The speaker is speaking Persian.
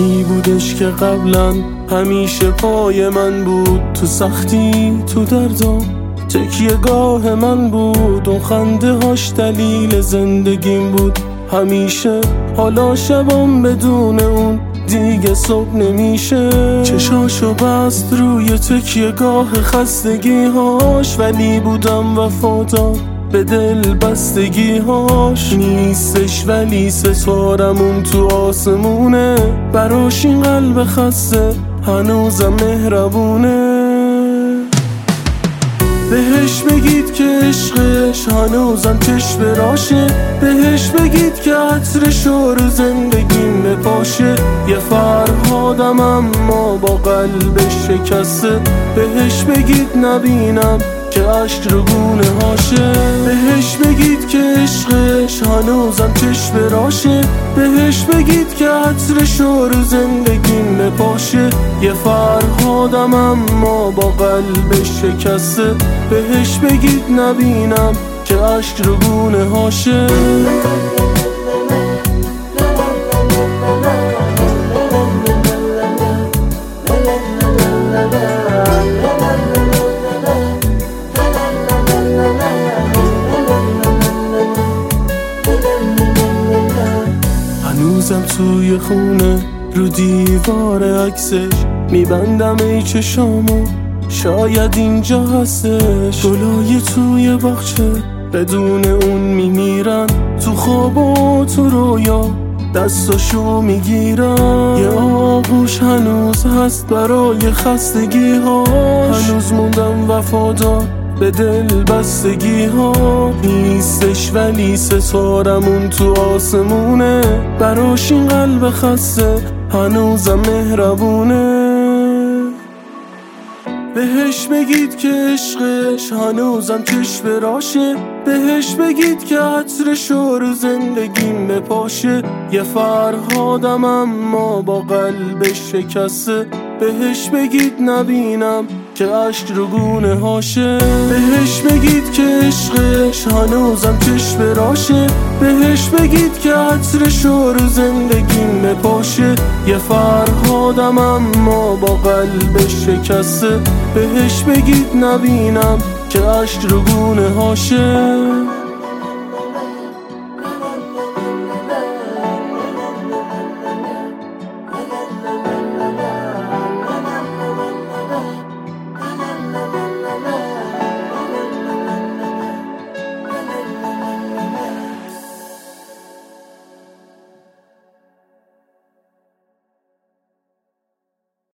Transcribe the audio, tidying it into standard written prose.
یکی بودش که قبلا همیشه پای من بود، تو سختی تو دردم تکیه گاه من بود. اون خنده هاش دلیل زندگیم بود همیشه، حالا شبم بدون اون دیگه صبح نمیشه. چشاشو بست روی تکیه گاه خستگی هاش، ولی بودم وفادار به دل بستگی هاش. نیستش ولی ستارمون تو آسمونه، براش این قلب خسته هنوزم مهربونه. بهش بگید که عشقش هنوزم چشم راشه، بهش بگید که عطرشو رو زندگیم بپاشه. یه فرهادم اما با قلبش شکسته، بهش بگید نبینم که عشق رو گونه هاشه. بهش بگید که عشقش هنوزم چشم راشه، بهش بگید که عطرشو رو زندگیم بپاشه. یه فرهادم اما با قلبش شکسته، بهش بگید نبینم که عشق رو گونه هاشه. هنوزم توی خونه رو دیوار عکسش میبندم ای چشامو، شاید اینجا هستش. گلای توی باغچه بدون اون میمیرن، تو خواب و تو رویا دستاشو میگیرن. یه آغوش هنوز هست برای خستگی ها، هنوز موندم وفادار به دل بستگی ها. نیستش ولی ستارمون تو آسمونه، براش این قلب خسته هنوزم مهربونه. بهش بگید که عشقش هنوزم چشم راشه، بهش بگید که عطرشو رو زندگیم بپاشه. یه فرهادم اما با قلبش شکسته، بهش بگید نبینم که عشق رو گونه هاشه. بهش بگید که عشقش هنوزم چشم راشه، بهش بگید که عطرشو رو زندگیم بپاشه. یه فرهادم اما با قلبش شکسته، بهش بگید نبینم که عشق رو گونه هاشه.